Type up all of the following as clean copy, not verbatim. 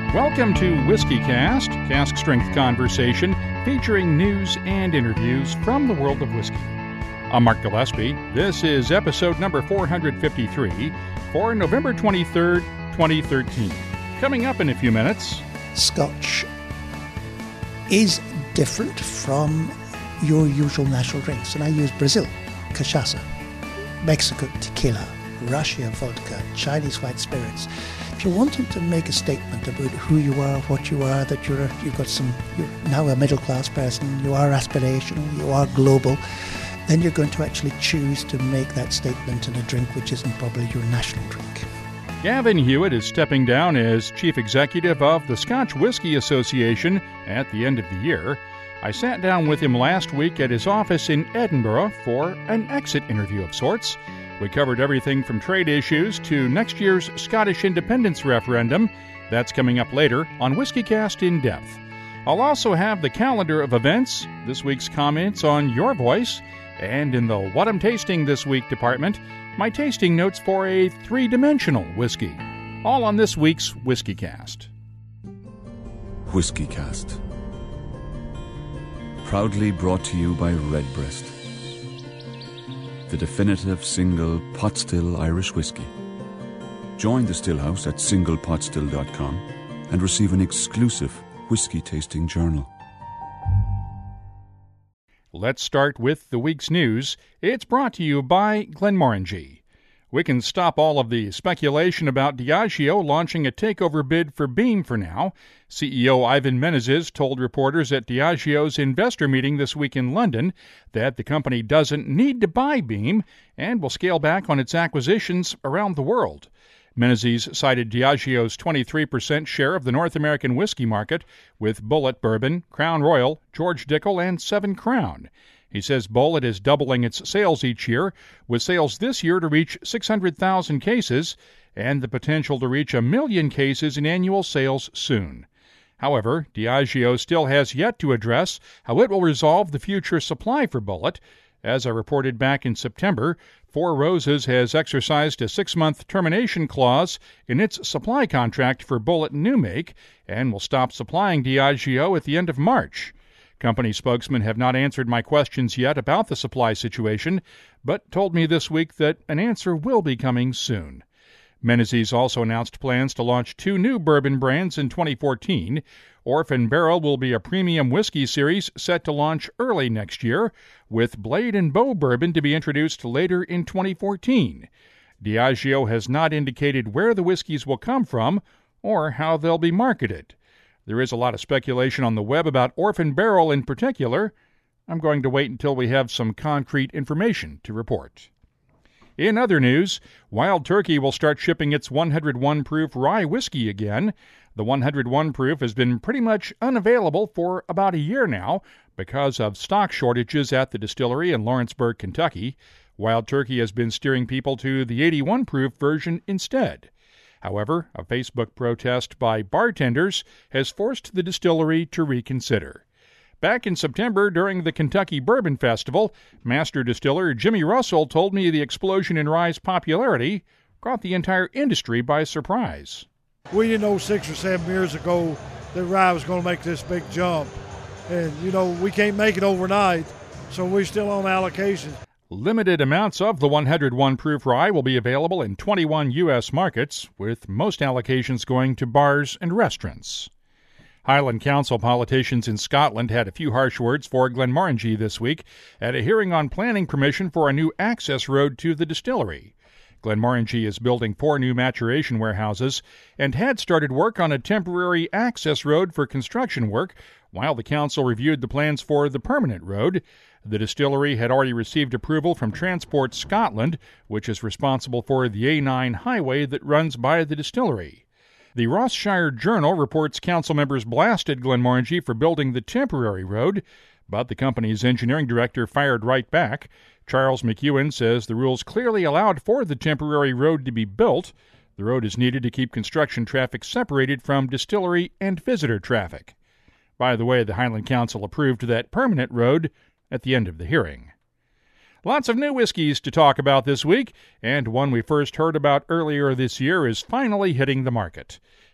Welcome to WhiskeyCast, cask strength conversation featuring news and interviews from the world of whiskey. I'm Mark Gillespie. This is episode number 453 for November 23rd, 2013. Coming up in a few minutes. Scotch is different from your usual national drinks, and I use Brazil, cachaça, Mexico, tequila, Russia, vodka, Chinese white spirits. If you're wanting to make a statement about who you are, what you are, that you're now a middle class person, you are aspirational, you are global, then you're going to actually choose to make that statement in a drink which isn't probably your national drink. Gavin Hewitt is stepping down as Chief Executive of the Scotch Whisky Association at the end of the year. I sat down with him last week at his office in Edinburgh for an exit interview of sorts. We covered everything from trade issues to next year's Scottish independence referendum. That's coming up later on WhiskeyCast in Depth. I'll also have the calendar of events, this week's comments on your voice, and in the What I'm Tasting This Week department, my tasting notes for a three-dimensional whiskey. All on this week's WhiskeyCast. WhiskeyCast. Proudly brought to you by Redbreast, the definitive single pot-still Irish whiskey. Join the Stillhouse at singlepotstill.com and receive an exclusive whiskey tasting journal. Let's start with the week's news. It's brought to you by Glenmorangie. We can stop all of the speculation about Diageo launching a takeover bid for Beam for now. CEO Ivan Menezes told reporters at Diageo's investor meeting this week in London that the company doesn't need to buy Beam and will scale back on its acquisitions around the world. Menezes cited Diageo's 23% share of the North American whiskey market with Bulleit Bourbon, Crown Royal, George Dickel, and Seven Crown. He says Bulleit is doubling its sales each year, with sales this year to reach 600,000 cases and the potential to reach 1 million cases in annual sales soon. However, Diageo still has yet to address how it will resolve the future supply for Bulleit. As I reported back in September, Four Roses has exercised a 6-month termination clause in its supply contract for Bulleit New Make and will stop supplying Diageo at the end of March. Company spokesmen have not answered my questions yet about the supply situation, but told me this week that an answer will be coming soon. Menezes also announced plans to launch 2 new bourbon brands in 2014. Orphan Barrel will be a premium whiskey series set to launch early next year, with Blade and Bow Bourbon to be introduced later in 2014. Diageo has not indicated where the whiskeys will come from or how they'll be marketed. There is a lot of speculation on the web about Orphan Barrel in particular. I'm going to wait until we have some concrete information to report. In other news, Wild Turkey will start shipping its 101 proof rye whiskey again. The 101 proof has been pretty much unavailable for about a year now because of stock shortages at the distillery in Lawrenceburg, Kentucky. Wild Turkey has been steering people to the 81 proof version instead. However, a Facebook protest by bartenders has forced the distillery to reconsider. Back in September, during the Kentucky Bourbon Festival, master distiller Jimmy Russell told me the explosion in rye's popularity caught the entire industry by surprise. We didn't know 6 or 7 years ago that rye was going to make this big jump. And, we can't make it overnight, so we're still on allocation. Limited amounts of the 101 proof rye will be available in 21 U.S. markets, with most allocations going to bars and restaurants. Highland Council politicians in Scotland had a few harsh words for Glenmorangie this week at a hearing on planning permission for a new access road to the distillery. Glenmorangie is building 4 new maturation warehouses and had started work on a temporary access road for construction work while the council reviewed the plans for the permanent road. The distillery had already received approval from Transport Scotland, which is responsible for the A9 highway that runs by the distillery. The Rossshire Journal reports council members blasted Glenmorangie for building the temporary road, but the company's engineering director fired right back. Charles McEwen says the rules clearly allowed for the temporary road to be built. The road is needed to keep construction traffic separated from distillery and visitor traffic. By the way, the Highland Council approved that permanent road at the end of the hearing. Lots of new whiskeys to talk about this week, and one we first heard about earlier this year is finally hitting the market.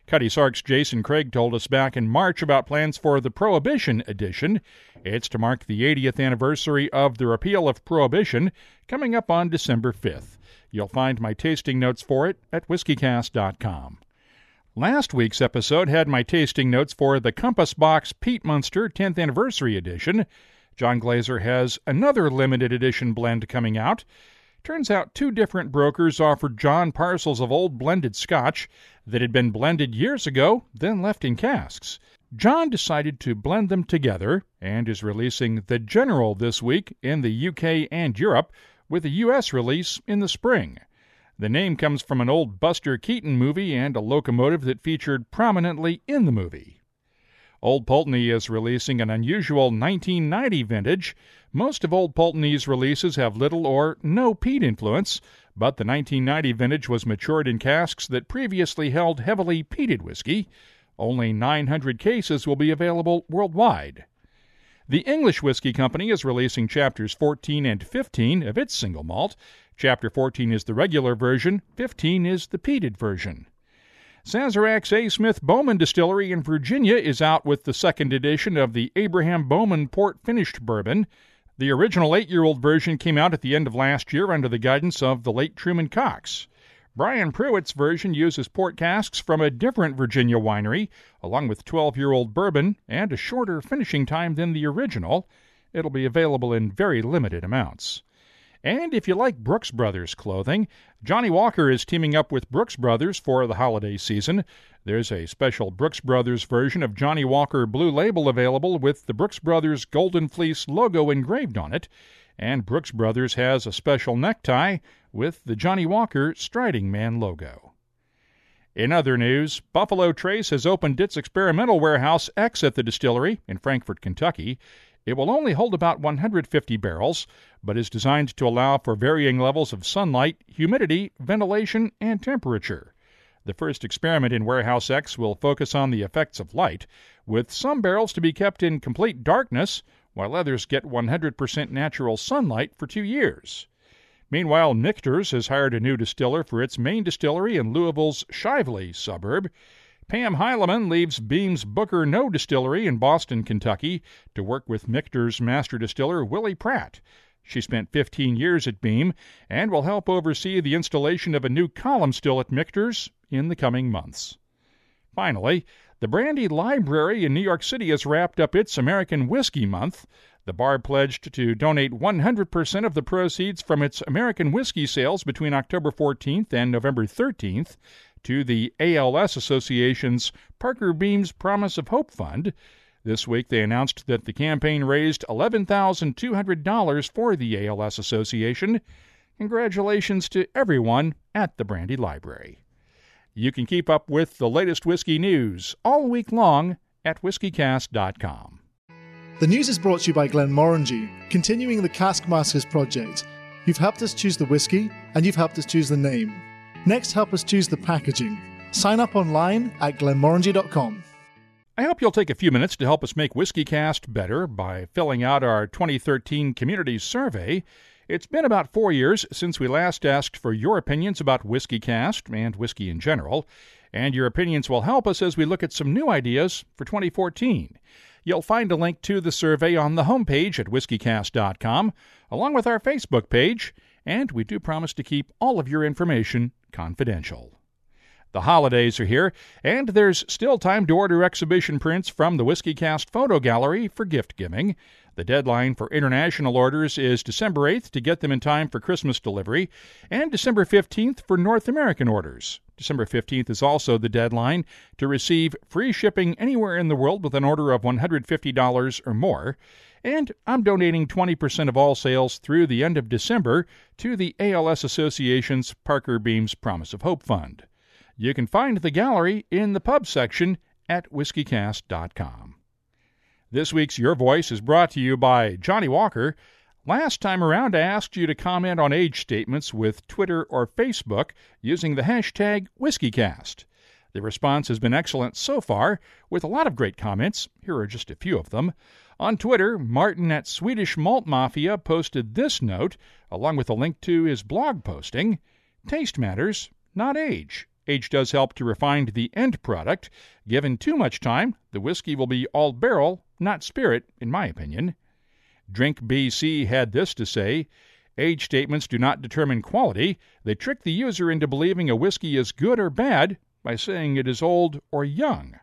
Cuddy Sark's Jason Craig told us back in March about plans for the Prohibition edition. It's to mark the 80th anniversary of the repeal of Prohibition, coming up on December 5th. You'll find my tasting notes for it at whiskycast.com. Last week's episode had my tasting notes for the Compass Box Pete Munster 10th Anniversary Edition. John Glaser has another limited edition blend coming out. Turns out 2 different brokers offered John parcels of old blended scotch that had been blended years ago, then left in casks. John decided to blend them together and is releasing the General this week in the UK and Europe, with a U.S. release in the spring. The name comes from an old Buster Keaton movie and a locomotive that featured prominently in the movie. Old Pulteney is releasing an unusual 1990 vintage. Most of Old Pulteney's releases have little or no peat influence, but the 1990 vintage was matured in casks that previously held heavily peated whiskey. Only 900 cases will be available worldwide. The English Whiskey Company is releasing chapters 14 and 15 of its single malt. Chapter 14 is the regular version, 15 is the peated version. Sazerac's A. Smith Bowman Distillery in Virginia is out with the second edition of the Abraham Bowman Port-Finished Bourbon. The original 8-year-old version came out at the end of last year under the guidance of the late Truman Cox. Brian Pruitt's version uses port casks from a different Virginia winery, along with 12-year-old bourbon and a shorter finishing time than the original. It'll be available in very limited amounts. And if you like Brooks Brothers clothing, Johnny Walker is teaming up with Brooks Brothers for the holiday season. There's a special Brooks Brothers version of Johnny Walker Blue Label available with the Brooks Brothers Golden Fleece logo engraved on it. And Brooks Brothers has a special necktie with the Johnny Walker Striding Man logo. In other news, Buffalo Trace has opened its experimental warehouse X at the distillery in Frankfort, Kentucky. It will only hold about 150 barrels, but is designed to allow for varying levels of sunlight, humidity, ventilation, and temperature. The first experiment in Warehouse X will focus on the effects of light, with some barrels to be kept in complete darkness, while others get 100% natural sunlight for 2 years. Meanwhile, Michter's has hired a new distiller for its main distillery in Louisville's Shively suburb. Pam Heileman leaves Beam's Booker No Distillery in Boston, Kentucky, to work with Michter's master distiller Willie Pratt. She spent 15 years at Beam and will help oversee the installation of a new column still at Michter's in the coming months. Finally, the Brandy Library in New York City has wrapped up its American Whiskey Month. The bar pledged to donate 100% of the proceeds from its American whiskey sales between October 14th and November 13th to the ALS Association's Parker Beam's Promise of Hope Fund. This week they announced that the campaign raised $11,200 for the ALS Association. Congratulations to everyone at the Brandy Library. You can keep up with the latest whiskey news all week long at whiskycast.com. The news is brought to you by Glenmorangie, continuing the Cask Masters project. You've helped us choose the whiskey, and you've helped us choose the name. Next, help us choose the packaging. Sign up online at glenmorangie.com. I hope you'll take a few minutes to help us make WhiskeyCast better by filling out our 2013 Community Survey. It's been about 4 years since we last asked for your opinions about WhiskeyCast and whiskey in general, and your opinions will help us as we look at some new ideas for 2014. You'll find a link to the survey on the homepage at whiskycast.com, along with our Facebook page, and we do promise to keep all of your information confidential. The holidays are here, and there's still time to order exhibition prints from the WhiskeyCast Photo Gallery for gift giving. The deadline for international orders is December 8th to get them in time for Christmas delivery, and December 15th for North American orders. December 15th is also the deadline to receive free shipping anywhere in the world with an order of $150 or more. And I'm donating 20% of all sales through the end of December to the ALS Association's Parker Beam's Promise of Hope Fund. You can find the gallery in the pub section at whiskycast.com. This week's Your Voice is brought to you by Johnny Walker. Last time around, I asked you to comment on age statements with Twitter or Facebook using the hashtag WhiskeyCast. The response has been excellent so far, with a lot of great comments. Here are just a few of them. On Twitter, Martin at Swedish Malt Mafia posted this note, along with a link to his blog posting: "Taste matters, not age. Age does help to refine the end product. Given too much time, the whiskey will be all barrel, not spirit, in my opinion. Drink BC had this to say: age statements do not determine quality. They trick the user into believing a whiskey is good or bad by saying it is old or young.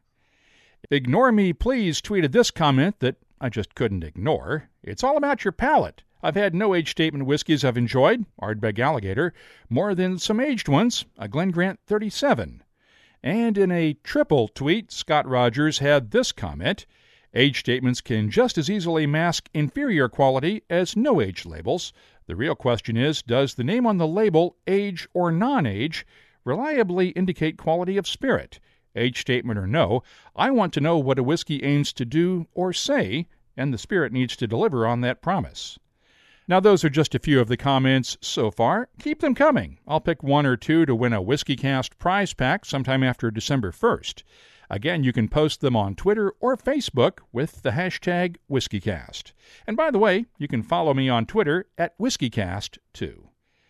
Ignore Me Please tweeted this comment that I just couldn't ignore. It's all about your palate. I've had no age statement whiskeys I've enjoyed, Ardbeg Alligator, more than some aged ones, a Glen Grant 37. And in a triple tweet, Scott Rogers had this comment: age statements can just as easily mask inferior quality as no-age labels. The real question is, does the name on the label, age or non-age, reliably indicate quality of spirit? Age statement or no, I want to know what a whiskey aims to do or say, and the spirit needs to deliver on that promise. Now, those are just a few of the comments so far. Keep them coming. I'll pick one or two to win a WhiskeyCast prize pack sometime after December 1st. Again, you can post them on Twitter or Facebook with the hashtag WhiskeyCast. And by the way, you can follow me on Twitter at WhiskeyCast too.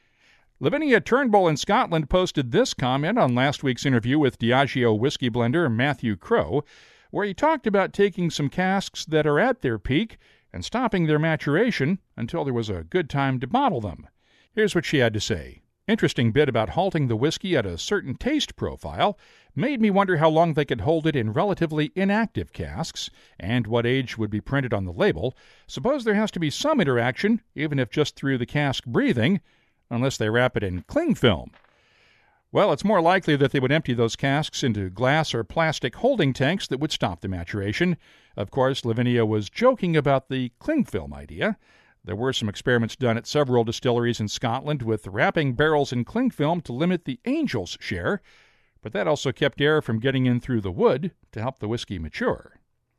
Lavinia Turnbull in Scotland posted this comment on last week's interview with Diageo whiskey blender Matthew Crowe, where he talked about taking some casks that are at their peak and stopping their maturation until there was a good time to bottle them. Here's what she had to say. Interesting bit about halting the whiskey at a certain taste profile. Made me wonder how long they could hold it in relatively inactive casks, and what age would be printed on the label. Suppose there has to be some interaction, even if just through the cask breathing, unless they wrap it in cling film. Well, it's more likely that they would empty those casks into glass or plastic holding tanks that would stop the maturation. Of course, Lavinia was joking about the cling film idea. There were some experiments done at several distilleries in Scotland with wrapping barrels in cling film to limit the Angel's share, but that also kept air from getting in through the wood to help the whiskey mature.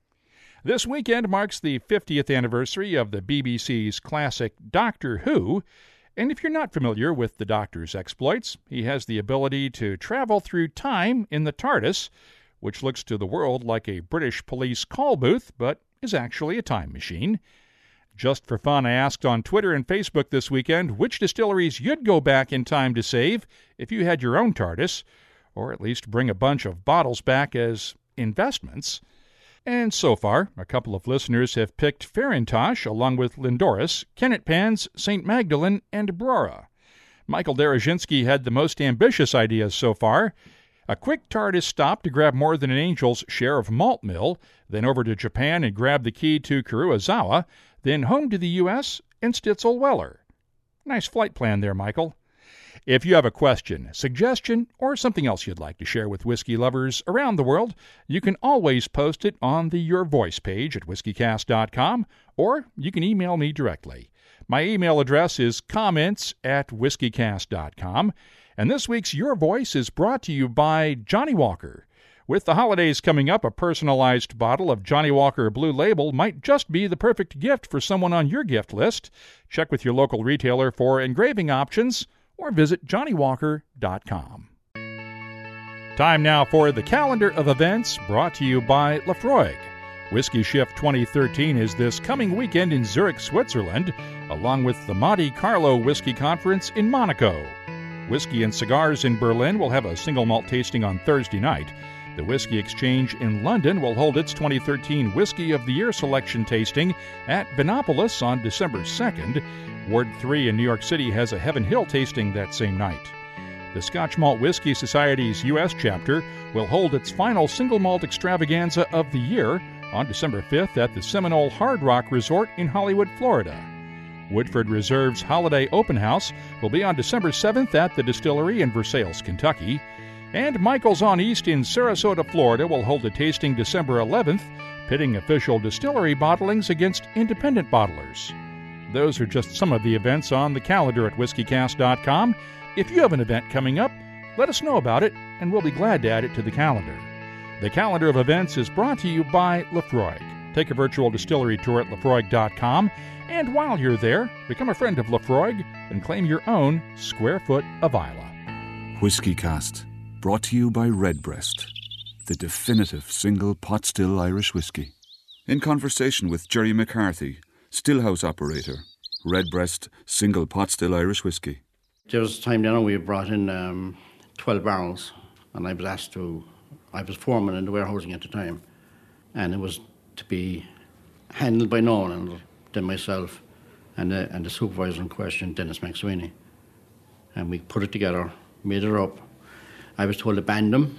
This weekend marks the 50th anniversary of the BBC's classic Doctor Who, and if you're not familiar with the Doctor's exploits, he has the ability to travel through time in the TARDIS, which looks to the world like a British police call booth, but is actually a time machine. Just for fun, I asked on Twitter and Facebook this weekend which distilleries you'd go back in time to save if you had your own TARDIS, or at least bring a bunch of bottles back as investments. And so far, a couple of listeners have picked Farintosh along with Lindoris, Kennet Pans, St. Magdalene, and Brora. Michael Darazinski had the most ambitious ideas so far. A quick TARDIS stop to grab more than an Angel's share of malt mill, then over to Japan and grab the key to Kuruizawa, then home to the U.S. and Stitzel-Weller. Nice flight plan there, Michael. If you have a question, suggestion, or something else you'd like to share with whiskey lovers around the world, you can always post it on the Your Voice page at whiskycast.com, or you can email me directly. My email address is comments@whiskycast.com, and this week's Your Voice is brought to you by Johnnie Walker. With the holidays coming up, a personalized bottle of Johnnie Walker Blue Label might just be the perfect gift for someone on your gift list. Check with your local retailer for engraving options, or visit johnniewalker.com. Time now for the calendar of events brought to you by Laphroaig. Whiskey Shift 2013 is this coming weekend in Zurich, Switzerland, along with the Monte Carlo Whiskey Conference in Monaco. Whiskey and Cigars in Berlin will have a single malt tasting on Thursday night. The Whiskey Exchange in London will hold its 2013 Whiskey of the Year selection tasting at Vinopolis on December 2nd. Ward 3 in New York City has a Heaven Hill tasting that same night. The Scotch Malt Whiskey Society's U.S. chapter will hold its final single malt extravaganza of the year on December 5th at the Seminole Hard Rock Resort in Hollywood, Florida. Woodford Reserve's Holiday Open House will be on December 7th at the distillery in Versailles, Kentucky. And Michael's on East in Sarasota, Florida will hold a tasting December 11th, pitting official distillery bottlings against independent bottlers. Those are just some of the events on the calendar at whiskycast.com. If you have an event coming up, let us know about it, and we'll be glad to add it to the calendar. The calendar of events is brought to you by Laphroaig. Take a virtual distillery tour at Laphroaig.com, and while you're there, become a friend of Laphroaig and claim your own square foot of Islay. WhiskeyCast, brought to you by Redbreast, the definitive single pot still Irish whiskey. In conversation with Jerry McCarthy, stillhouse operator, Redbreast single pot still Irish whiskey. There was a time then we brought in 12 barrels and I was foreman in the warehousing at the time, and it was to be handled by no one other than myself and the supervisor in question, Dennis McSweeney. And we put it together, made it up. I was told to band them,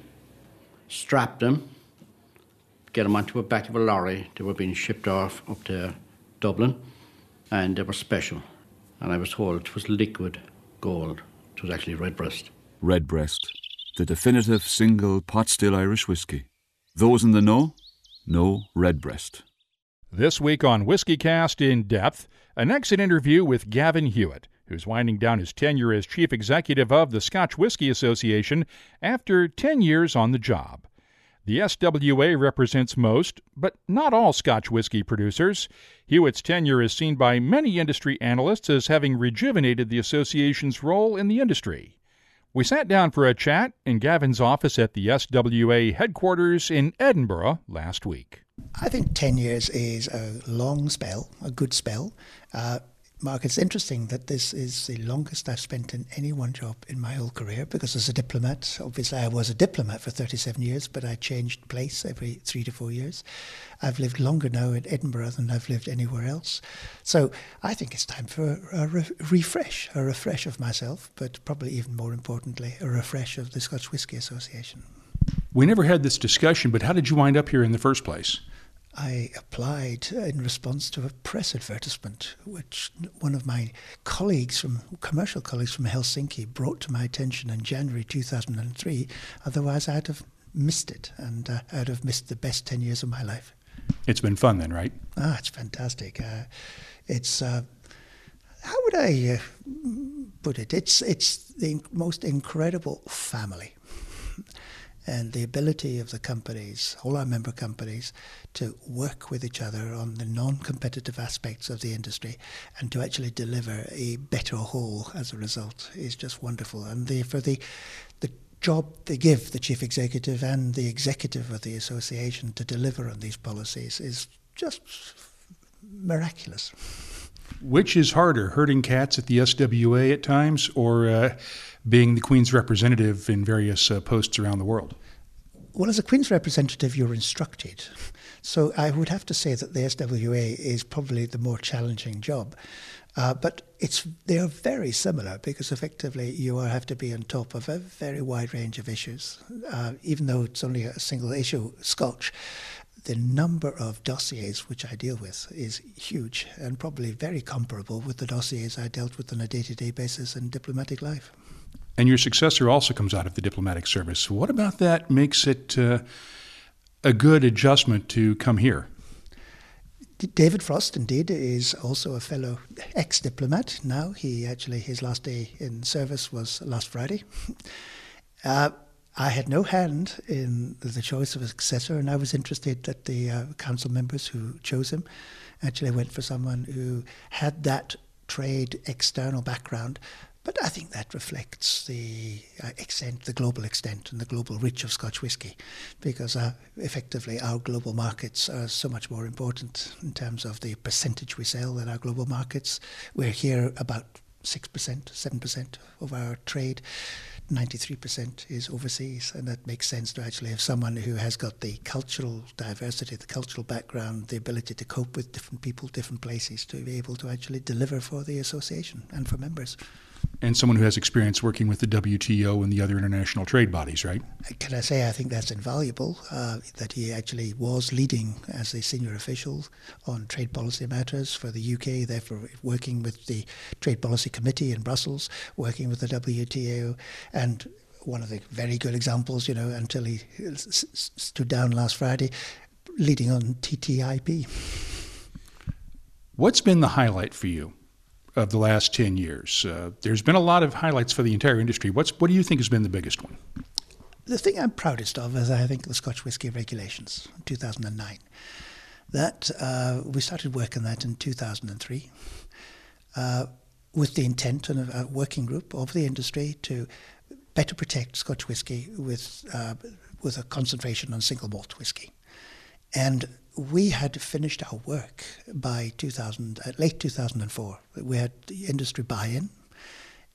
strap them, get them onto the back of a lorry. They were being shipped off up to Dublin, and they were special. And I was told it was liquid gold. It was actually Redbreast. Redbreast, the definitive single pot still Irish whiskey. Those in the know Redbreast. This week on WhiskeyCast In Depth, an exit interview with Gavin Hewitt, who's winding down his tenure as chief executive of the Scotch Whisky Association after 10 years on the job. The SWA represents most, but not all Scotch whisky producers. Hewitt's tenure is seen by many industry analysts as having rejuvenated the association's role in the industry. We sat down for a chat in Gavin's office at the SWA headquarters in Edinburgh last week. I think 10 years is a long spell, a good spell. Mark, it's interesting that this is the longest I've spent in any one job in my whole career, because as a diplomat, obviously I was a diplomat for 37 years, but I changed place every 3 to 4 years. I've lived longer now in Edinburgh than I've lived anywhere else. So I think it's time for a refresh of myself, but probably even more importantly, a refresh of the Scotch Whisky Association. We never had this discussion, but how did you wind up here in the first place? I applied in response to a press advertisement, which one of my commercial colleagues from Helsinki brought to my attention in January 2003. Otherwise, I'd have missed it, and I'd have missed the best 10 years of my life. It's been fun then, right? It's fantastic. It's how would I put it? It's the most incredible family. And the ability of the companies, all our member companies, to work with each other on the non-competitive aspects of the industry and to actually deliver a better whole as a result is just wonderful. And for the job they give the chief executive and the executive of the association to deliver on these policies is just miraculous. Which is harder, herding cats at the SWA at times, or being the Queen's representative in various posts around the world? Well, as a Queen's representative, you're instructed. So I would have to say that the SWA is probably the more challenging job. But they are very similar, because effectively you have to be on top of a very wide range of issues. Even though it's only a single issue, Scotch, the number of dossiers which I deal with is huge, and probably very comparable with the dossiers I dealt with on a day-to-day basis in diplomatic life. And your successor also comes out of the diplomatic service. What about that makes it a good adjustment to come here? David Frost, indeed, is also a fellow ex-diplomat. Now, his last day in service was last Friday. I had no hand in the choice of a successor, and I was interested that the council members who chose him actually went for someone who had that trade external background. But I think that reflects the global extent and the global reach of Scotch whisky, because effectively our global markets are so much more important in terms of the percentage we sell in our global markets. We're here about 6%, 7% of our trade. 93% is overseas, and that makes sense to actually have someone who has got the cultural diversity, the cultural background, the ability to cope with different people, different places, to be able to actually deliver for the association and for members. And someone who has experience working with the WTO and the other international trade bodies, right? Can I say I think that's invaluable, that he actually was leading as a senior official on trade policy matters for the UK, therefore working with the Trade Policy Committee in Brussels, working with the WTO, and one of the very good examples, until he stood down last Friday, leading on TTIP. What's been the highlight for you of the last 10 years? There's been a lot of highlights for the entire industry. What do you think has been the biggest one? The thing I'm proudest of is, I think, the Scotch Whisky Regulations, 2009. That we started work on that in 2003 with the intent of a working group of the industry to better protect Scotch whisky with a concentration on single malt whisky. And we had finished our work by late 2004. We had the industry buy-in,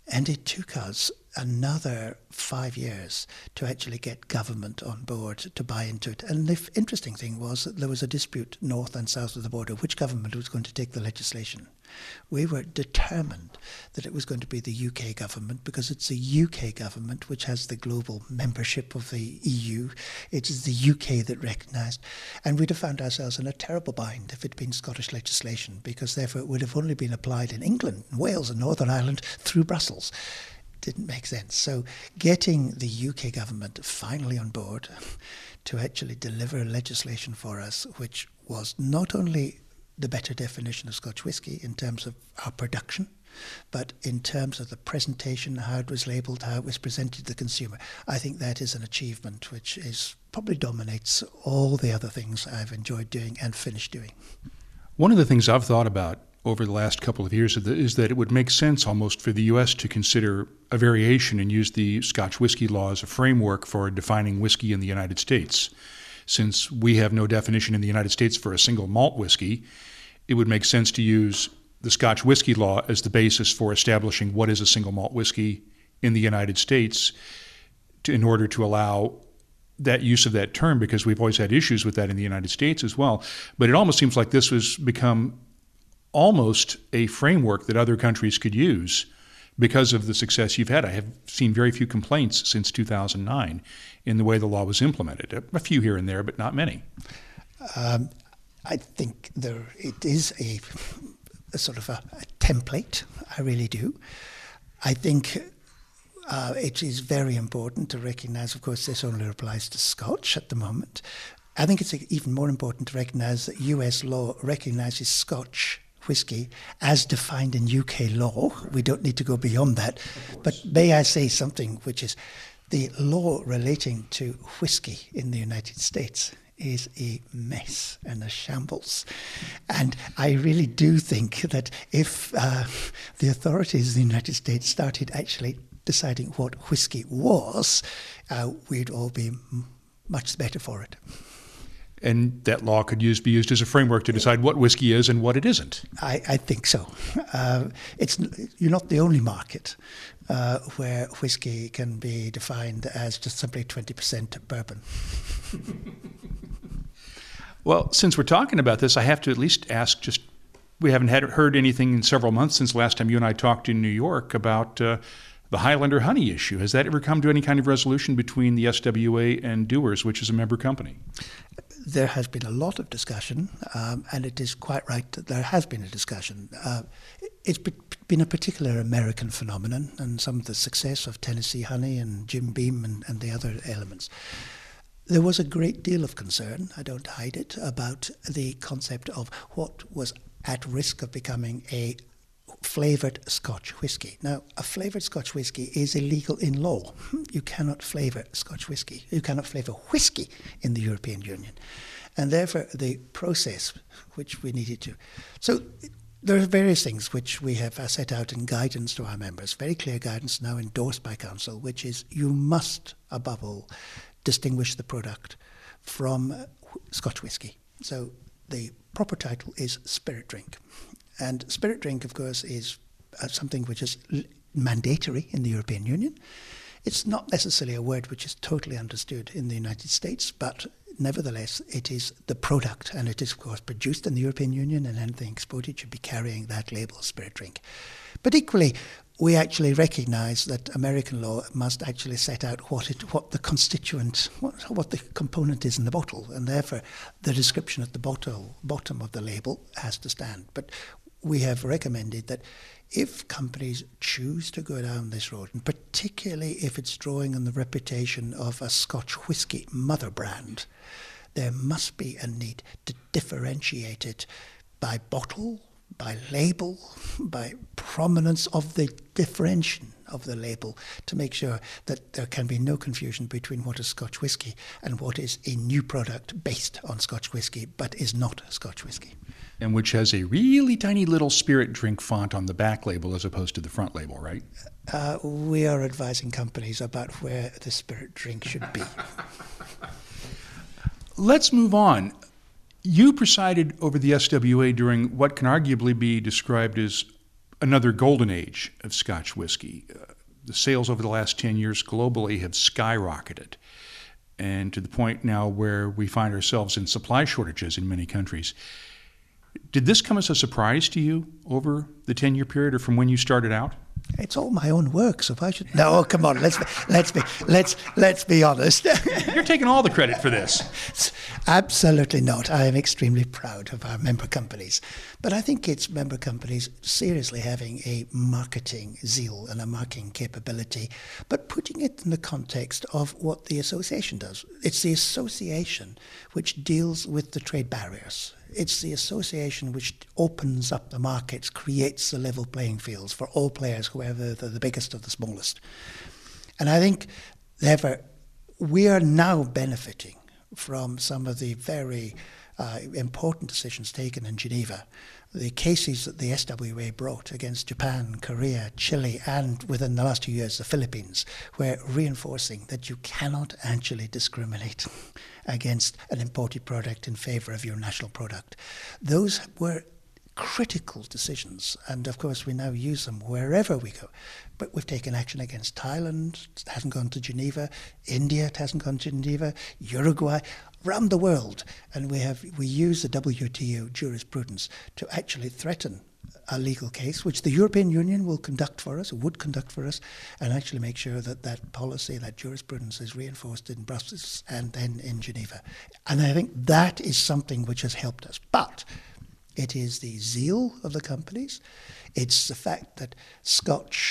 And it took us another 5 years to actually get government on board to buy into it. And the interesting thing was that there was a dispute north and south of the border which government was going to take the legislation. We were determined that it was going to be the UK government, because it's the UK government which has the global membership of the EU. It is the UK that recognised. And we'd have found ourselves in a terrible bind if it had been Scottish legislation, because therefore it would have only been applied in England, Wales and Northern Ireland through Brussels. Didn't make sense. So getting the UK government finally on board to actually deliver legislation for us, which was not only the better definition of Scotch whisky in terms of our production, but in terms of the presentation, how it was labelled, how it was presented to the consumer. I think that is an achievement which is probably dominates all the other things I've enjoyed doing and finished doing. One of the things I've thought about over the last couple of years is that it would make sense almost for the U.S. to consider a variation and use the Scotch whisky law as a framework for defining whiskey in the United States. Since we have no definition in the United States for a single malt whiskey, it would make sense to use the Scotch whisky law as the basis for establishing what is a single malt whiskey in the United States in order to allow that use of that term, because we've always had issues with that in the United States as well. But it almost seems like this has become almost a framework that other countries could use because of the success you've had. I have seen very few complaints since 2009 in the way the law was implemented. A few here and there, but not many. I think it is a sort of a template. I really do. I think it is very important to recognise, of course, this only applies to Scotch at the moment. I think it's even more important to recognise that US law recognises Scotch whisky as defined in UK law. We don't need to go beyond that. But may I say something, which is the law relating to whisky in the United States is a mess and a shambles. And I really do think that if the authorities in the United States started actually deciding what whisky was, we'd all be much better for it. And that law could be used as a framework to decide what whiskey is and what it isn't. I think so. You're not the only market where whiskey can be defined as just simply 20% bourbon. Well, since we're talking about this, I have to at least ask, we haven't heard anything in several months since last time you and I talked in New York about the Highlander honey issue. Has that ever come to any kind of resolution between the SWA and Dewar's, which is a member company? There has been a lot of discussion, and it is quite right that there has been a discussion. It's been a particular American phenomenon, and some of the success of Tennessee Honey and Jim Beam and the other elements. There was a great deal of concern, I don't hide it, about the concept of what was at risk of becoming a flavoured Scotch whisky. Now, a flavoured Scotch whisky is illegal in law. You cannot flavour Scotch whisky. You cannot flavour whisky in the European Union. And therefore, the process which we needed to... So there are various things which we have set out in guidance to our members, very clear guidance now endorsed by Council, which is you must, above all, distinguish the product from Scotch whisky. So the proper title is spirit drink. And spirit drink, of course, is something which is mandatory in the European Union. It's not necessarily a word which is totally understood in the United States, but nevertheless, it is the product, and it is, of course, produced in the European Union, and anything exported should be carrying that label, spirit drink. But equally, we actually recognise that American law must actually set out what the component is in the bottle, and therefore the description at the bottom of the label has to stand. But we have recommended that if companies choose to go down this road, and particularly if it's drawing on the reputation of a Scotch whisky mother brand, there must be a need to differentiate it by bottle, by label, by prominence of the differentiation of the label, to make sure that there can be no confusion between what is Scotch whisky and what is a new product based on Scotch whisky but is not Scotch whisky. And which has a really tiny little spirit drink font on the back label as opposed to the front label, right? We are advising companies about where the spirit drink should be. Let's move on. You presided over the SWA during what can arguably be described as another golden age of Scotch whiskey. The sales over the last 10 years globally have skyrocketed, and to the point now where we find ourselves in supply shortages in many countries. Did this come as a surprise to you over the 10-year period or from when you started out? It's all my own work, so if I should... No, come on, let's be honest. You're taking all the credit for this. Absolutely not. I am extremely proud of our member companies. But I think it's member companies seriously having a marketing zeal and a marketing capability, but putting it in the context of what the association does. It's the association which deals with the trade barriers. It's the association which opens up the markets, creates the level playing fields for all players, whoever they're the biggest or the smallest. And I think, therefore, we are now benefiting from some of the very important decisions taken in Geneva. The cases that the SWA brought against Japan, Korea, Chile, and within the last 2 years, the Philippines, were reinforcing that you cannot actually discriminate against an imported product in favour of your national product. Those were critical decisions, and of course we now use them wherever we go. But we've taken action against Thailand, it hasn't gone to Geneva, India, it hasn't gone to Geneva, Uruguay, around the world, and we use the WTO jurisprudence to actually threaten a legal case, which the European Union will conduct for us, would conduct for us, and actually make sure that that policy, that jurisprudence is reinforced in Brussels and then in Geneva. And I think that is something which has helped us. But it is the zeal of the companies. It's the fact that Scotch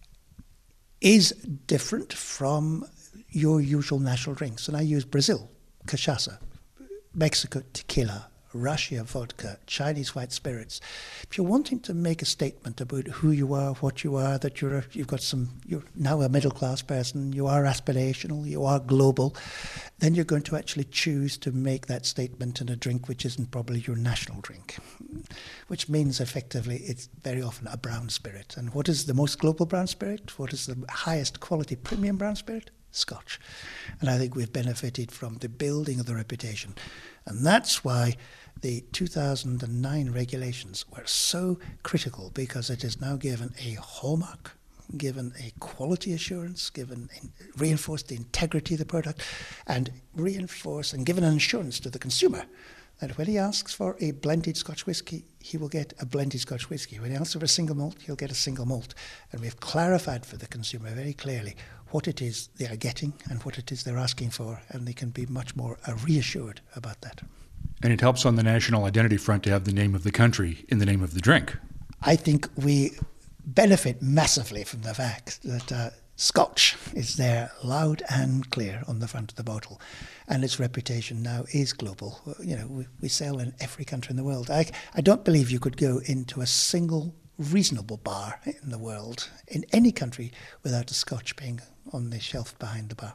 is different from your usual national drinks. And I use Brazil, cachaça, Mexico, tequila, Russia, vodka, Chinese white spirits. If you're wanting to make a statement about who you are, what you are, that you're now a middle-class person, you are aspirational, you are global, then you're going to actually choose to make that statement in a drink which isn't probably your national drink, which means effectively it's very often a brown spirit. And what is the most global brown spirit? What is the highest quality premium brown spirit? Scotch. And I think we've benefited from the building of the reputation. And that's why the 2009 regulations were so critical, because it has now given a hallmark, given a quality assurance, reinforced the integrity of the product, and reinforced and given an assurance to the consumer that when he asks for a blended Scotch whisky, he will get a blended Scotch whisky. When he asks for a single malt, he'll get a single malt. And we've clarified for the consumer very clearly what it is they are getting and what it is they're asking for, and they can be much more reassured about that. And it helps on the national identity front to have the name of the country in the name of the drink. I think we benefit massively from the fact that Scotch is there loud and clear on the front of the bottle, and its reputation now is global. You know, we sell in every country in the world. I don't believe you could go into a single reasonable bar in the world, in any country, without a Scotch being on the shelf behind the bar.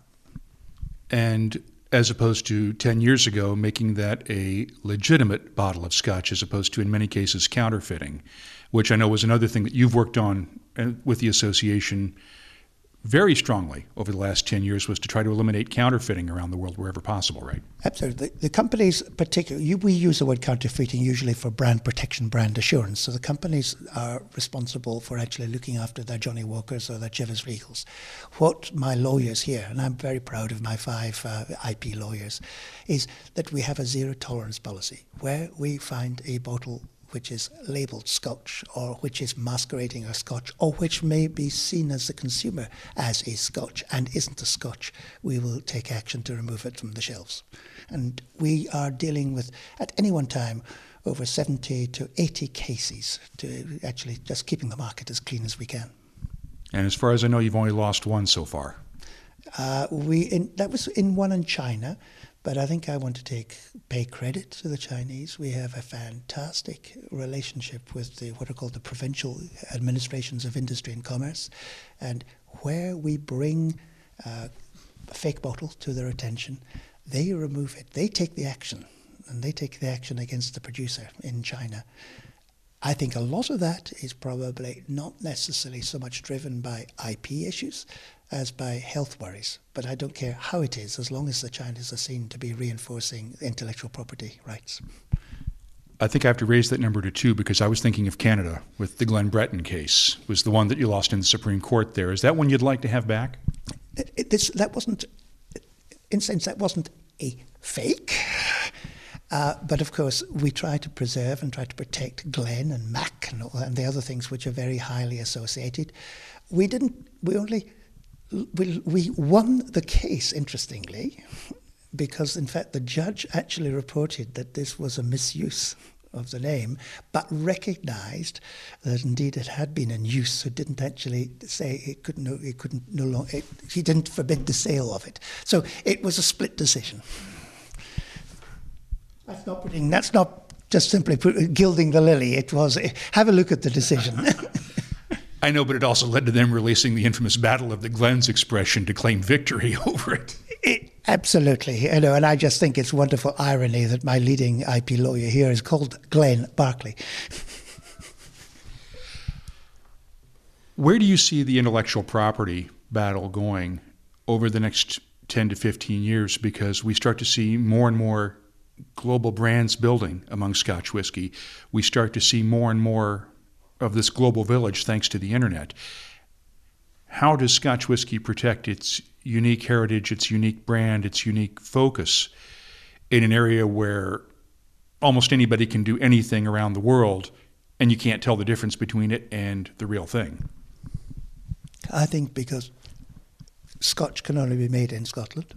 And as opposed to 10 years ago, making that a legitimate bottle of Scotch as opposed to, in many cases, counterfeiting, which I know was another thing that you've worked on with the association very strongly over the last 10 years, was to try to eliminate counterfeiting around the world wherever possible, right? Absolutely. The companies, particularly, we use the word counterfeiting usually for brand protection, brand assurance. So the companies are responsible for actually looking after their Johnny Walkers or their Chivas Regals. What my lawyers here, and I'm very proud of my 5 IP lawyers, is that we have a zero tolerance policy where we find a bottle which is labelled Scotch, or which is masquerading as Scotch, or which may be seen as the consumer as a Scotch and isn't a Scotch, we will take action to remove it from the shelves. And we are dealing with, at any one time, over 70 to 80 cases to actually just keeping the market as clean as we can. And as far as I know, you've only lost one so far. That was in one in China. But I think I want to pay credit to the Chinese. We have a fantastic relationship with what are called the provincial administrations of industry and commerce. And where we bring a fake bottle to their attention, they remove it. They take the action, and they take the action against the producer in China. I think a lot of that is probably not necessarily so much driven by IP issues as by health worries. But I don't care how it is, as long as the Chinese are seen to be reinforcing intellectual property rights. I think I have to raise that number to 2 because I was thinking of Canada with the Glen Breton case, was the one that you lost in the Supreme Court there. Is that one you'd like to have back? That wasn't, in a sense, that wasn't a fake. But of course, we try to preserve and try to protect Glen and Mac and the other things which are very highly associated. We won the case, interestingly, because in fact the judge actually reported that this was a misuse of the name, but recognised that indeed it had been in use, so didn't actually say he didn't forbid the sale of it. So it was a split decision. That's not just simply gilding the lily. It was, have a look at the decision. I know, but it also led to them releasing the infamous Battle of the Glens expression to claim victory over it. Absolutely, and I just think it's wonderful irony that my leading IP lawyer here is called Glenn Barclay. Where do you see the intellectual property battle going over the next 10 to 15 years? Because we start to see more and more global brands building among Scotch whisky. We start to see more and more of this global village thanks to the internet. How does Scotch whisky protect its unique heritage, its unique brand, its unique focus in an area where almost anybody can do anything around the world and you can't tell the difference between it and the real thing? I think because Scotch can only be made in Scotland.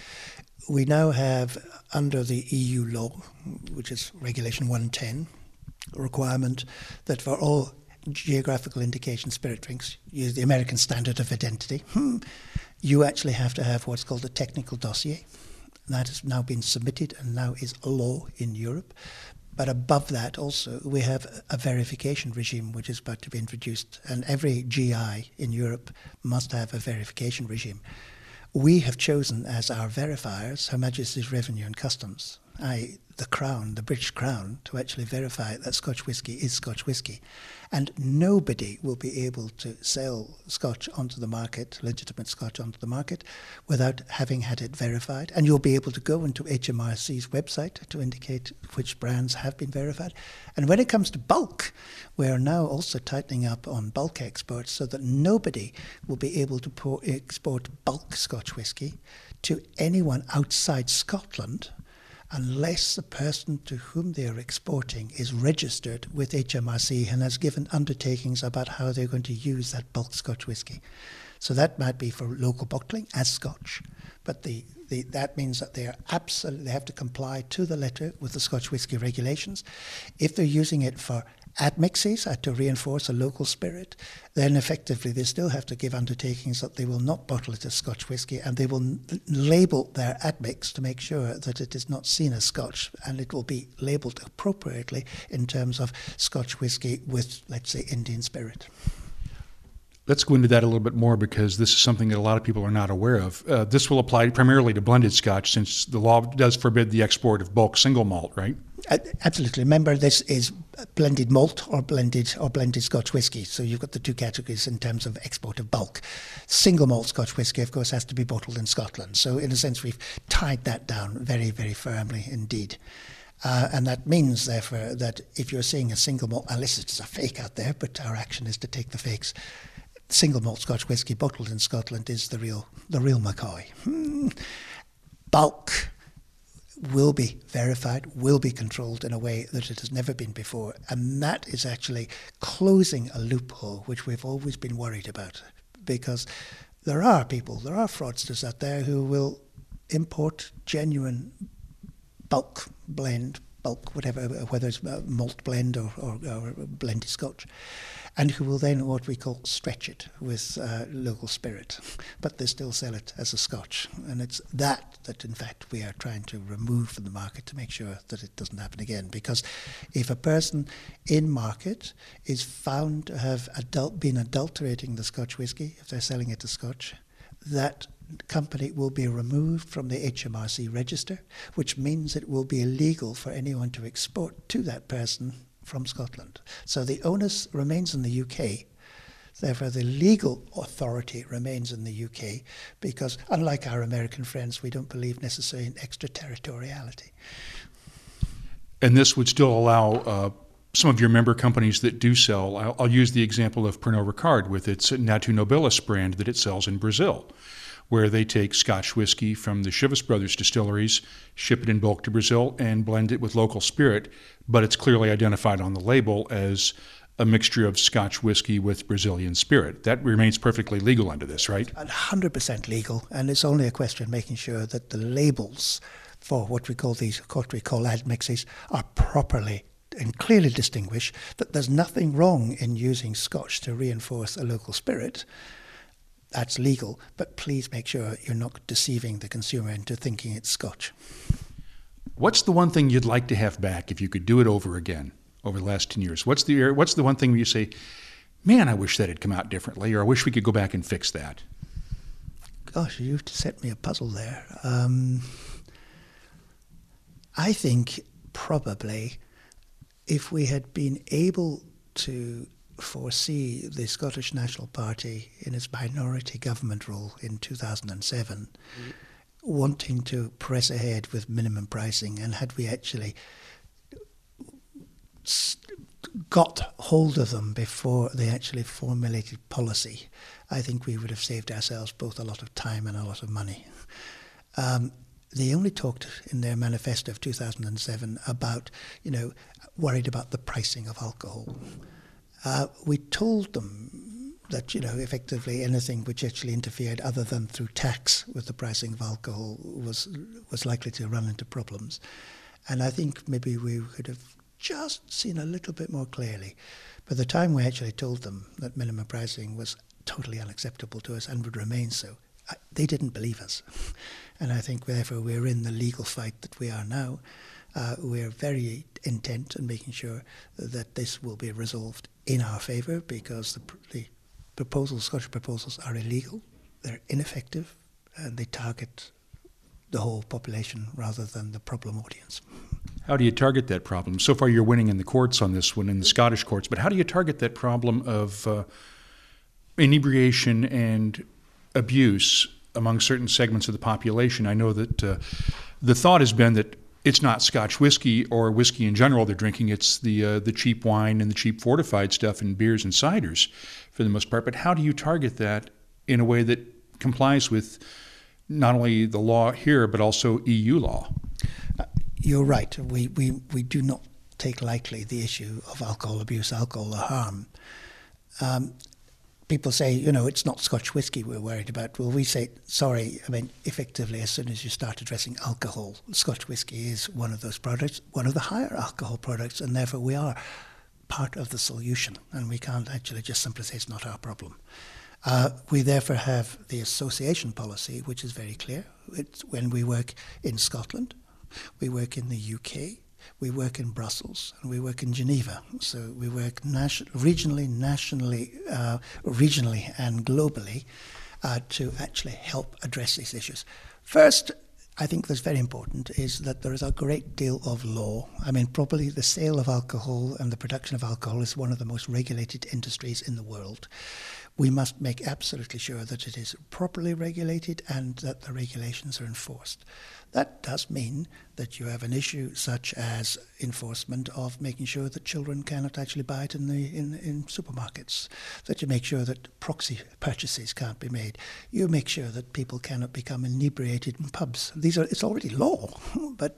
We now have, under the EU law, which is Regulation 110, a requirement that for all geographical indication spirit drinks, use the American standard of identity, you actually have to have what's called a technical dossier. That has now been submitted and now is law in Europe. But above that also, we have a verification regime which is about to be introduced, and every GI in Europe must have a verification regime. We have chosen as our verifiers Her Majesty's Revenue and Customs, the Crown, the British Crown, to actually verify that Scotch whisky is Scotch whisky. And nobody will be able to sell Scotch onto the market, legitimate Scotch onto the market, without having had it verified. And you'll be able to go into HMRC's website to indicate which brands have been verified. And when it comes to bulk, we are now also tightening up on bulk exports so that nobody will be able to export bulk Scotch whisky to anyone outside Scotland unless the person to whom they are exporting is registered with HMRC and has given undertakings about how they're going to use that bulk Scotch whisky. So that might be for local bottling as Scotch, but that means that they have to comply to the letter with the Scotch whisky regulations. If they're using it for admixes to reinforce a local spirit, then effectively they still have to give undertakings that they will not bottle it as Scotch whisky, and they will label their admix to make sure that it is not seen as Scotch, and it will be labelled appropriately in terms of Scotch whisky with, let's say, Indian spirit. Let's go into that a little bit more because this is something that a lot of people are not aware of. This will apply primarily to blended Scotch since the law does forbid the export of bulk single malt, right? Absolutely. Remember, this is blended malt or blended Scotch whisky. So you've got the two categories in terms of export of bulk. Single malt Scotch whisky, of course, has to be bottled in Scotland. So in a sense, we've tied that down very, very firmly indeed. And that means, therefore, that if you're seeing a single malt, unless it's a fake out there, but our action is to take the fakes, single malt Scotch whisky bottled in Scotland is the real McCoy. Bulk will be verified, will be controlled in a way that it has never been before. And that is actually closing a loophole which we've always been worried about. Because there are fraudsters out there who will import genuine bulk blend, bulk whatever, whether it's malt blend or blended Scotch, and who will then what we call stretch it with local spirit, but they still sell it as a Scotch. And it's that in fact we are trying to remove from the market to make sure that it doesn't happen again. Because if a person in market is found to have been adulterating the Scotch whisky, if they're selling it as Scotch, that company will be removed from the HMRC register, which means it will be illegal for anyone to export to that person from Scotland. So the onus remains in the UK. Therefore, the legal authority remains in the UK because, unlike our American friends, we don't believe necessarily in extraterritoriality. And this would still allow some of your member companies that do sell. I'll use the example of Pernod Ricard with its Natu Nobilis brand that it sells in Brazil, where they take Scotch whiskey from the Chivas Brothers distilleries, ship it in bulk to Brazil, and blend it with local spirit, but it's clearly identified on the label as a mixture of Scotch whiskey with Brazilian spirit. That remains perfectly legal under this, right? 100% legal, and it's only a question of making sure that the labels for what we call admixes are properly and clearly distinguished, that there's nothing wrong in using Scotch to reinforce a local spirit. That's legal, but please make sure you're not deceiving the consumer into thinking it's Scotch. What's the one thing you'd like to have back if you could do it over again over the last 10 years? What's the one thing where you say, man, I wish that had come out differently, or I wish we could go back and fix that? Gosh, you've set me a puzzle there. I think probably if we had been able to foresee the Scottish National Party in its minority government role in 2007, wanting to press ahead with minimum pricing, and had we actually got hold of them before they actually formulated policy, I think we would have saved ourselves both a lot of time and a lot of money. They only talked in their manifesto of 2007 about, worried about the pricing of alcohol. We told them that, effectively anything which actually interfered other than through tax with the pricing of alcohol was likely to run into problems. And I think maybe we could have just seen a little bit more clearly. By the time we actually told them that minimum pricing was totally unacceptable to us and would remain so, they didn't believe us. And I think therefore we're in the legal fight that we are now. We're very intent on making sure that this will be resolved in our favour, because the Scottish proposals are illegal, they're ineffective, and they target the whole population rather than the problem audience. How do you target that problem? So far you're winning in the courts on this one, in the Scottish courts, but how do you target that problem of inebriation and abuse among certain segments of the population? I know that the thought has been that it's not Scotch whiskey or whiskey in general they're drinking, it's the cheap wine and the cheap fortified stuff and beers and ciders for the most part. But how do you target that in a way that complies with not only the law here but also EU law? You're right. We do not take lightly the issue of alcohol abuse, alcohol harm. People say, it's not Scotch whiskey we're worried about. Well, we say, sorry, effectively, as soon as you start addressing alcohol, Scotch whiskey is one of those products, one of the higher alcohol products, and therefore we are part of the solution, and we can't actually just simply say it's not our problem. We therefore have the association policy, which is very clear. It's when we work in Scotland, we work in the UK, we work in Brussels, and we work in Geneva. So we work regionally, nationally, regionally and globally to actually help address these issues. First, I think that's very important, is that there is a great deal of law. Probably the sale of alcohol and the production of alcohol is one of the most regulated industries in the world. We must make absolutely sure that it is properly regulated and that the regulations are enforced. That does mean that you have an issue such as enforcement of making sure that children cannot actually buy it in supermarkets, that you make sure that proxy purchases can't be made. You make sure that people cannot become inebriated in pubs. It's already law, but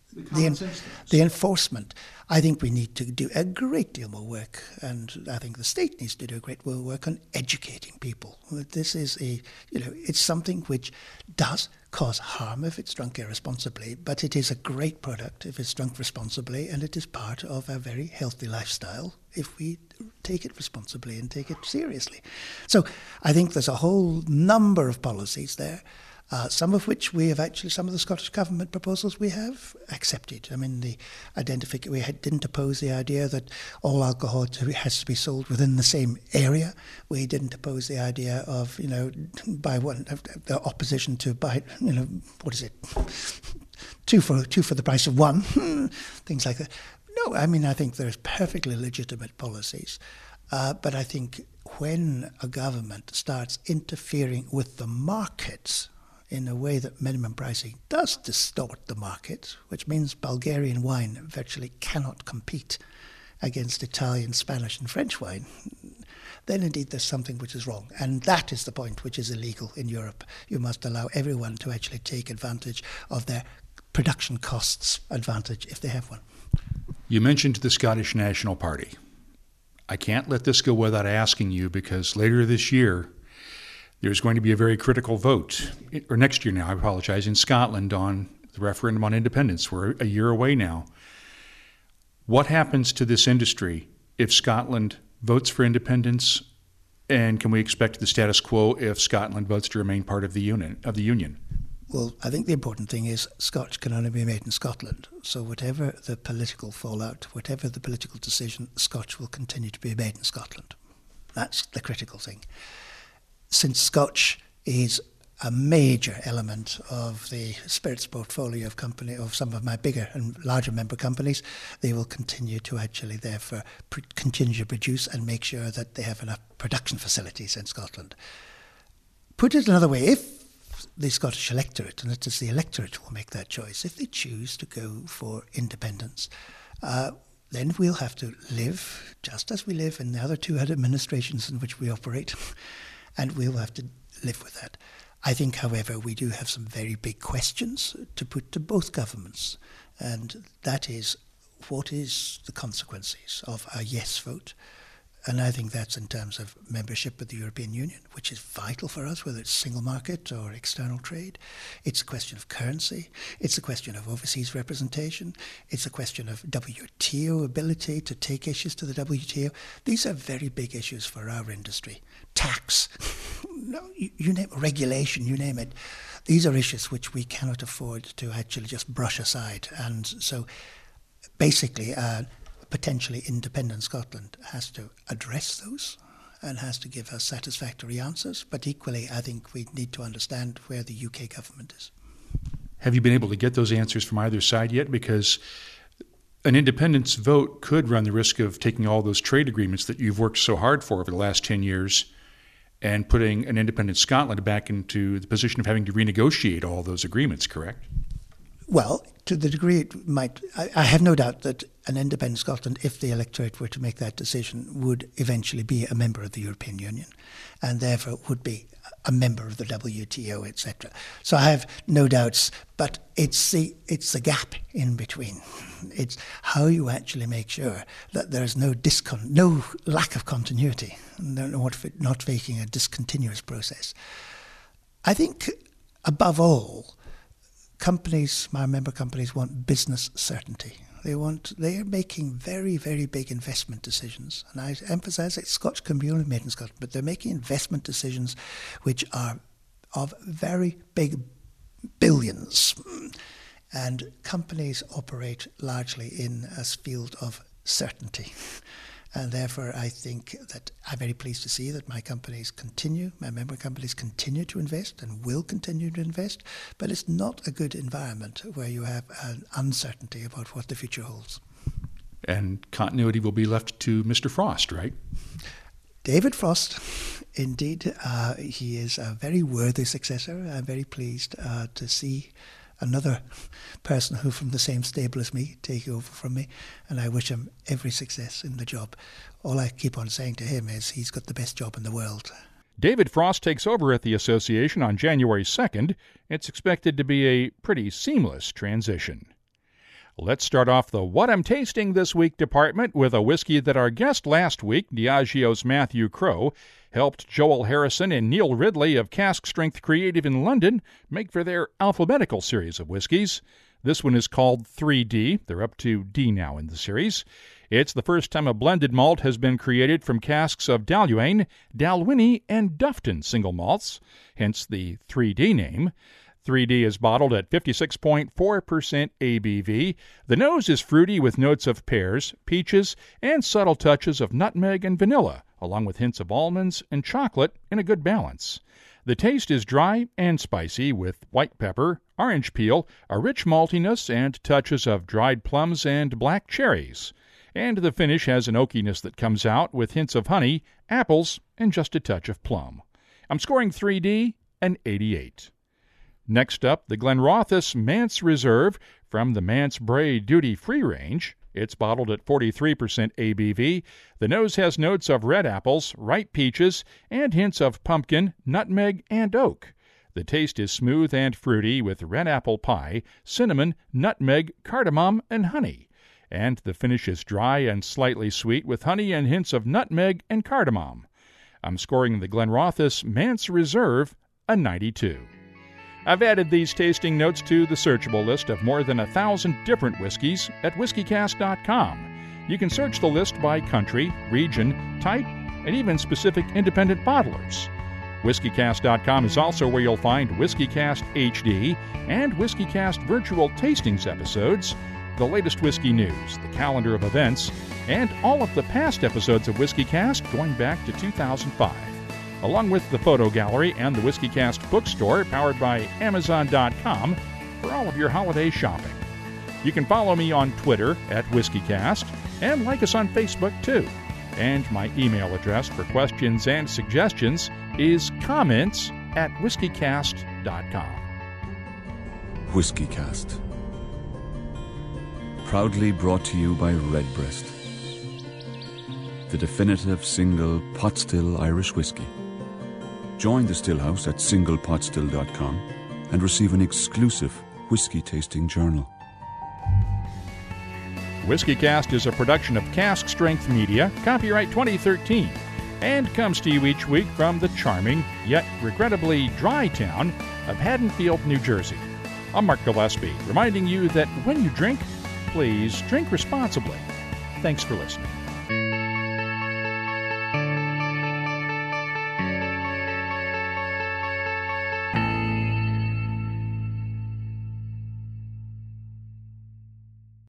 the enforcement, I think we need to do a great deal more work, and I think the state needs to do a great deal more work on educating people. This is it's something which does cause harm if it's drunk irresponsibly, but it is a great product if it's drunk responsibly, and it is part of a very healthy lifestyle if we take it responsibly and take it seriously. So I think there's a whole number of policies there. Some of which we have actually, some of the Scottish Government proposals we have accepted. we didn't oppose the idea that all alcohol has to be sold within the same area. We didn't oppose the idea of, the opposition to buy, two for the price of one, things like that. No, I think there's perfectly legitimate policies. But I think when a government starts interfering with the markets, in a way that minimum pricing does distort the market, which means Bulgarian wine virtually cannot compete against Italian, Spanish and French wine, then indeed there's something which is wrong. And that is the point which is illegal in Europe. You must allow everyone to actually take advantage of their production costs advantage if they have one. You mentioned the Scottish National Party. I can't let this go without asking you, because later this year there's going to be a very critical vote, or next year now, I apologize, in Scotland on the referendum on independence. We're a year away now. What happens to this industry if Scotland votes for independence, and can we expect the status quo if Scotland votes to remain part of the union? Well, I think the important thing is Scotch can only be made in Scotland. So whatever the political fallout, whatever the political decision, Scotch will continue to be made in Scotland. That's the critical thing. Since Scotch is a major element of the spirits portfolio of some of my bigger and larger member companies, they will continue to actually therefore continue to produce and make sure that they have enough production facilities in Scotland. Put it another way, if the Scottish electorate, and it is the electorate who will make that choice, if they choose to go for independence, then we'll have to live just as we live in the other two administrations in which we operate, and we'll have to live with that. I think, however, we do have some very big questions to put to both governments, and that is, what is the consequences of a yes vote? And I think that's in terms of membership of the European Union, which is vital for us, whether it's single market or external trade. It's a question of currency. It's a question of overseas representation. It's a question of WTO ability to take issues to the WTO. These are very big issues for our industry. Tax, you name it, regulation, you name it. These are issues which we cannot afford to actually just brush aside. And so basically, potentially independent Scotland has to address those and has to give us satisfactory answers. But equally, I think we need to understand where the UK government is. Have you been able to get those answers from either side yet? Because an independence vote could run the risk of taking all those trade agreements that you've worked so hard for over the last 10 years and putting an independent Scotland back into the position of having to renegotiate all those agreements, correct? Well, to the degree it might, I have no doubt that an independent Scotland, if the electorate were to make that decision, would eventually be a member of the European Union and therefore would be a member of the WTO, etc. So I have no doubts, but it's the gap in between. It's how you actually make sure that there is no lack of continuity, not making a discontinuous process. I think, above all, companies, my member companies, want business certainty. They are making very, very big investment decisions. And I emphasise that Scotch can be only made in Scotland, but they're making investment decisions which are of very big billions. And companies operate largely in a field of certainty. And therefore, I think that I'm very pleased to see that my member companies continue to invest and will continue to invest, but it's not a good environment where you have an uncertainty about what the future holds. And continuity will be left to Mr. Frost, right? David Frost, indeed. He is a very worthy successor. I'm very pleased to see another person who from the same stable as me take over from me, and I wish him every success in the job. All I keep on saying to him is he's got the best job in the world. David Frost takes over at the association on January 2nd. It's expected to be a pretty seamless transition. Let's start off the What I'm Tasting This Week department with a whiskey that our guest last week, Diageo's Matthew Crowe, helped Joel Harrison and Neil Ridley of Cask Strength Creative in London make for their alphabetical series of whiskeys. This one is called 3D. They're up to D now in the series. It's the first time a blended malt has been created from casks of Dalhuane, Dalwhinnie, and Dufton single malts, hence the 3D name. 3D is bottled at 56.4% ABV. The nose is fruity with notes of pears, peaches, and subtle touches of nutmeg and vanilla, along with hints of almonds and chocolate in a good balance. The taste is dry and spicy with white pepper, orange peel, a rich maltiness, and touches of dried plums and black cherries. And the finish has an oakiness that comes out with hints of honey, apples, and just a touch of plum. I'm scoring 3D an 88. Next up, the Glenrothes Manse Reserve from the Manse Brae Duty Free range. It's bottled at 43% ABV. The nose has notes of red apples, ripe peaches, and hints of pumpkin, nutmeg, and oak. The taste is smooth and fruity with red apple pie, cinnamon, nutmeg, cardamom, and honey. And the finish is dry and slightly sweet with honey and hints of nutmeg and cardamom. I'm scoring the Glenrothes Manse Reserve a 92. I've added these tasting notes to the searchable list of more than 1,000 different whiskeys at whiskycast.com. You can search the list by country, region, type, and even specific independent bottlers. WhiskyCast.com is also where you'll find WhiskyCast HD and WhiskyCast virtual tastings episodes, the latest whiskey news, the calendar of events, and all of the past episodes of WhiskyCast going back to 2005. Along with the photo gallery and the WhiskyCast bookstore powered by Amazon.com for all of your holiday shopping. You can follow me on Twitter at WhiskyCast and like us on Facebook too. And my email address for questions and suggestions is comments@whiskycast.com. WhiskyCast. Proudly brought to you by Redbreast, the definitive single pot still Irish whiskey. Join the Stillhouse at singlepotstill.com and receive an exclusive whiskey tasting journal. WhiskyCast is a production of Cask Strength Media, copyright 2013, and comes to you each week from the charming, yet regrettably dry town of Haddonfield, New Jersey. I'm Mark Gillespie, reminding you that when you drink, please drink responsibly. Thanks for listening.